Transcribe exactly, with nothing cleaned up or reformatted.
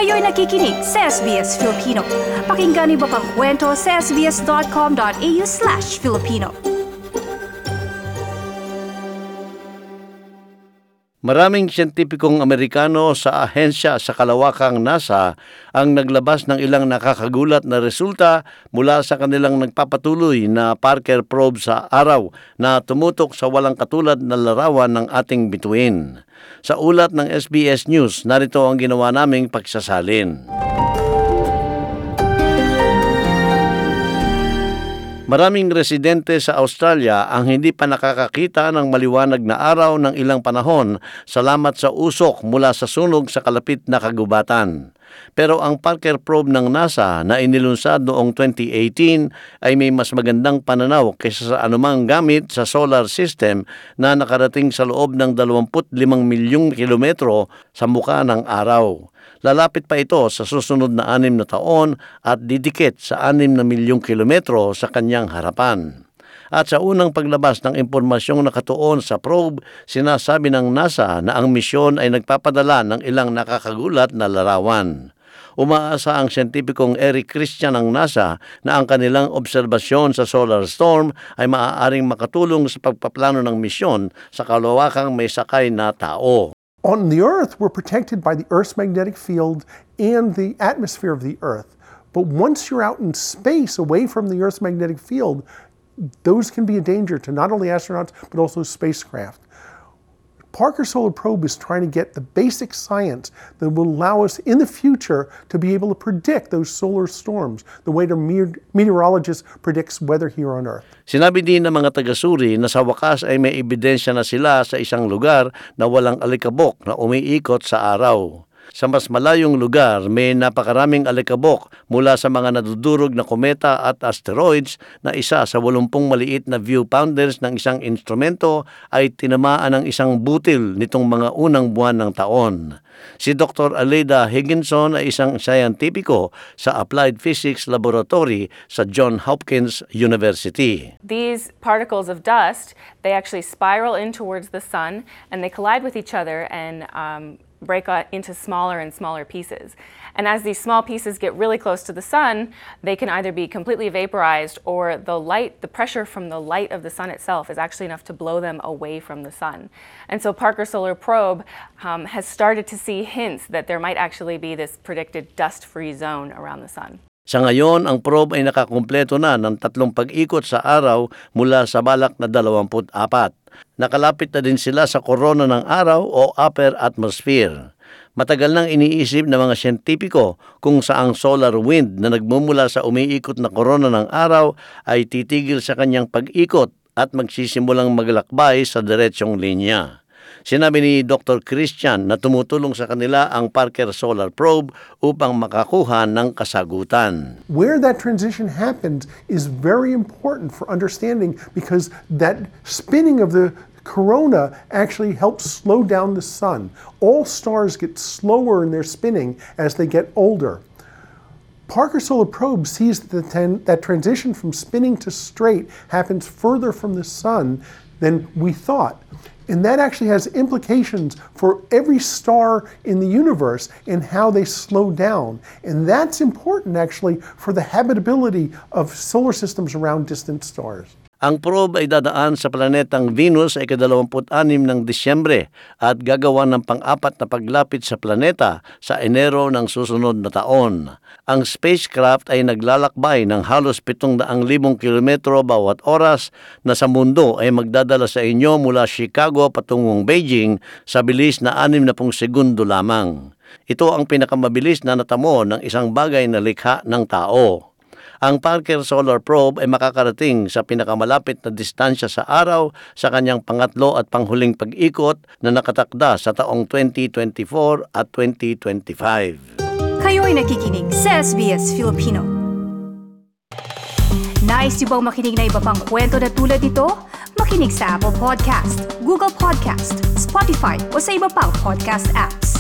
Kayo'y nakikinig sa S B S Filipino. Pakinggan niyo pa ang kwento sa sbs.com.au slash Filipino. Maraming siyentipikong Amerikano sa ahensya sa kalawakang NASA ang naglabas ng ilang nakakagulat na resulta mula sa kanilang nagpapatuloy na Parker probe sa araw na tumutok sa walang katulad na larawan ng ating bituin. Sa ulat ng S B S News, narito ang ginawa naming pagsasalin. Maraming residente sa Australia ang hindi pa nakakakita ng maliwanag na araw ng ilang panahon salamat sa usok mula sa sunog sa kalapit na kagubatan. Pero ang Parker probe ng NASA na inilunsad noong twenty eighteen ay may mas magandang pananaw kaysa sa anumang gamit sa solar system na nakarating sa loob ng dalawampu't limang milyong kilometro sa mukha ng araw. Lalapit pa ito sa susunod na anim na taon at didikit sa anim na milyong kilometro sa kanyang harapan. At sa unang paglabas ng impormasyong nakatuon sa probe, sinasabi ng NASA na ang misyon ay nagpapadala ng ilang nakakagulat na larawan. Umaasa ang siyentipikong Eric Christian ng NASA na ang kanilang obserbasyon sa solar storm ay maaaring makatulong sa pagpaplano ng misyon sa kalawakang may sakay na tao. On the Earth, we're protected by the Earth's magnetic field and the atmosphere of the Earth. But once you're out in space, away from the Earth's magnetic field, those can be a danger to not only astronauts, but also spacecraft. Parker Solar Probe is trying to get the basic science that will allow us in the future to be able to predict those solar storms the way the meteorologist predicts weather here on Earth. Sinabi din ng mga taga-suri na sa wakas ay may ebidensya na sila sa isang lugar na walang alikabok na umiikot sa araw. Sa mas malayong lugar, may napakaraming alikabok mula sa mga nadudurog na kometa at asteroids na isa sa walumpung maliit na viewpounders ng isang instrumento ay tinamaan ng isang butil nitong mga unang buwan ng taon. Si Doctor Aleda Higginson ay isang scientifico sa Applied Physics Laboratory sa Johns Hopkins University. These particles of dust, they actually spiral in towards the sun and they collide with each other and um, break into smaller and smaller pieces. And as these small pieces get really close to the sun, they can either be completely vaporized or the light, the pressure from the light of the sun itself is actually enough to blow them away from the sun. And so Parker Solar Probe um, has started to see hints that there might actually be this predicted dust-free zone around the sun. Sa ngayon, ang probe ay nakakumpleto na ng tatlong pag-ikot sa araw mula sa balak na dalawampu't apat. Nakalapit na din sila sa korona ng araw o upper atmosphere. Matagal nang iniisip ng mga siyentipiko kung saang solar wind na nagmumula sa umiikot na korona ng araw ay titigil sa kanyang pag-ikot at magsisimulang maglakbay sa diretsyong linya. Sinabi ni Doctor Christian na tumutulong sa kanila ang Parker Solar Probe upang makakuha ng kasagutan. Where that transition happens is very important for understanding because that spinning of the corona actually helps slow down the sun. All stars get slower in their spinning as they get older. Parker Solar Probe sees that, the ten, that transition from spinning to straight happens further from the sun than we thought. And that actually has implications for every star in the universe and how they slow down. And that's important actually for the habitability of solar systems around distant stars. Ang probe ay dadaan sa planetang Venus ay ikadalawamput-anim ng Disyembre at gagawa ng pang-apat na paglapit sa planeta sa Enero ng susunod na taon. Ang spacecraft ay naglalakbay ng halos pitong daang libong kilometro bawat oras na sa mundo ay magdadala sa inyo mula Chicago patungong Beijing sa bilis na anim na pung segundo lamang. Ito ang pinakamabilis na natamo ng isang bagay na likha ng tao. Ang Parker Solar Probe ay makakarating sa pinakamalapit na distansya sa araw sa kanyang pangatlo at panghuling pag-ikot na nakatakda sa taong twenty twenty-four at twenty twenty-five. Kayo ay nakikinig sa S B S Filipino. Nice yung bang makinig na iba pang kwento na tulad ito? Makinig sa Apple Podcast, Google Podcast, Spotify o sa iba pang podcast apps.